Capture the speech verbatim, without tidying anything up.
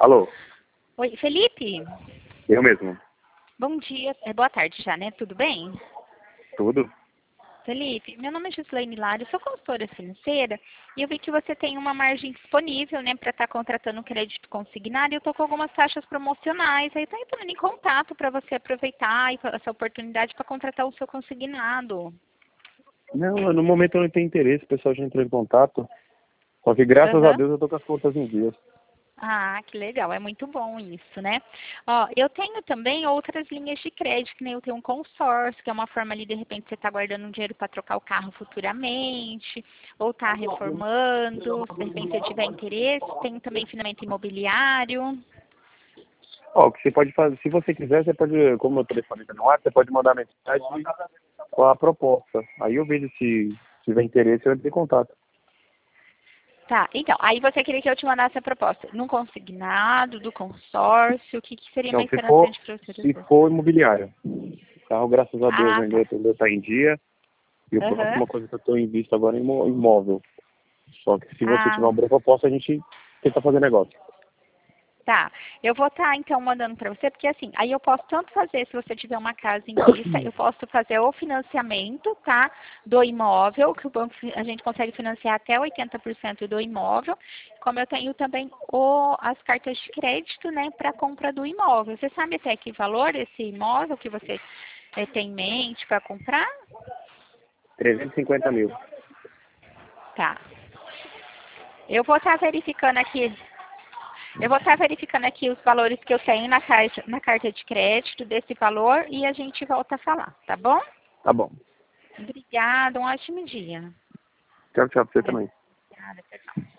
Alô? Oi, Felipe? Eu mesmo. Bom dia, é boa tarde já, né? Tudo bem? Tudo? Felipe, meu nome é Gislaine Lara, eu sou consultora financeira e eu vi que você tem uma margem disponível, né, para estar contratando um crédito consignado e eu estou com algumas taxas promocionais. Aí estou entrando em contato para você aproveitar essa oportunidade para contratar o seu consignado. Não, no momento eu não tenho interesse, o pessoal já entrou em contato. Só que graças a Aham. Deus eu tô com as contas em dias. Ah, que legal, é muito bom isso, né? Ó, eu tenho também outras linhas de crédito, né? Eu tenho um consórcio, que é uma forma ali, de repente, você está guardando um dinheiro para trocar o carro futuramente, ou está reformando, se de repente você tiver interesse. Tenho também financiamento imobiliário. Ó, o que você pode fazer, se você quiser, você pode, como meu telefone tá no ar, você pode mandar mensagem com a proposta. Aí eu vejo se tiver interesse, eu entro em contato. Tá, então, aí você queria que eu te mandasse a proposta num consignado, do consórcio, o que, que seria Não, mais se for, interessante para você se depois? for imobiliário. O carro, graças a Deus, Ah, ainda tá. está em dia. E a Aham. próxima coisa que eu estou em vista agora é imó- imóvel. Só que se você tiver Ah, uma boa proposta, a gente tenta fazer negócio. tá. Eu vou estar, então, mandando para você, porque assim, aí eu posso tanto fazer, se você tiver uma casa em vista, eu posso fazer o financiamento, tá? Do imóvel, que o banco, a gente consegue financiar até oitenta por cento do imóvel, como eu tenho também o, as cartas de crédito, né, para compra do imóvel. Você sabe até que valor esse imóvel que você eh, tem em mente para comprar? trezentos e cinquenta mil. Tá. Eu vou estar verificando aqui. Eu vou estar verificando aqui os valores que eu tenho na, caixa, na carta de crédito desse valor e a gente volta a falar, tá bom? Tá bom. Obrigada, um ótimo dia. Tchau, tchau pra você também. Obrigada, tchau, tchau.